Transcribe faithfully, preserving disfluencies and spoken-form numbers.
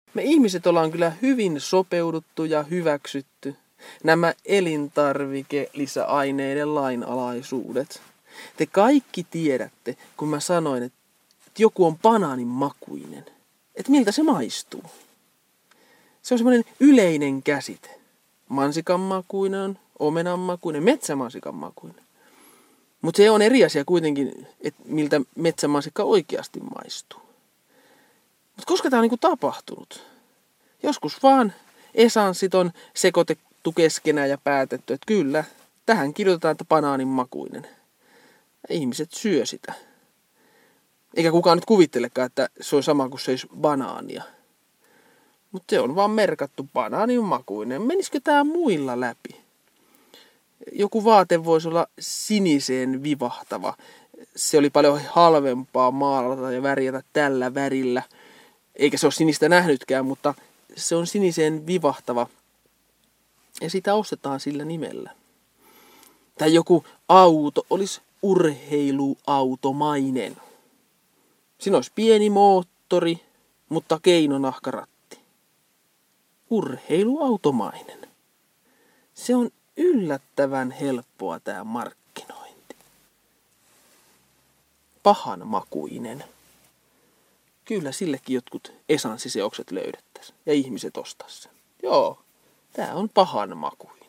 Me ihmiset ollaan kyllä hyvin sopeuduttu ja hyväksytty nämä elintarvikelisäaineiden lainalaisuudet. Te kaikki tiedätte, kun mä sanoin, että joku on banaanin makuinen. Että miltä se maistuu. Se on semmoinen yleinen käsite. Mansikan makuinen, omenan makuinen, metsämansikan makuinen. Mutta se on eri asia kuitenkin, että miltä metsämansikka oikeasti maistuu. Mutta koska tämä on niinku tapahtunut? Joskus vaan esanssit on sekoitettu keskenään ja päätetty, että kyllä, tähän kirjoitetaan, että banaanin makuinen. Ja ihmiset syö sitä. Eikä kukaan nyt kuvittelekaan, että se on sama kuin seis banaania. Mutta se on vaan merkattu banaanin makuinen. Menisikö tää muilla läpi? Joku vaate voisi olla siniseen vivahtava. Se oli paljon halvempaa maalata ja värjätä tällä värillä. Eikä se ole sinistä nähnytkään, mutta se on siniseen vivahtava. Ja sitä ostetaan sillä nimellä. Tai joku auto olisi urheiluautomainen. Siinä olisi pieni moottori, mutta keinonahkaratti. Urheiluautomainen. Se on yllättävän helppoa tää markkinointi. Pahanmakuinen. Kyllä sillekin jotkut esanssiseokset löydettäisiin ja ihmiset ostaisi sen. Joo, tää on pahanmakuinen.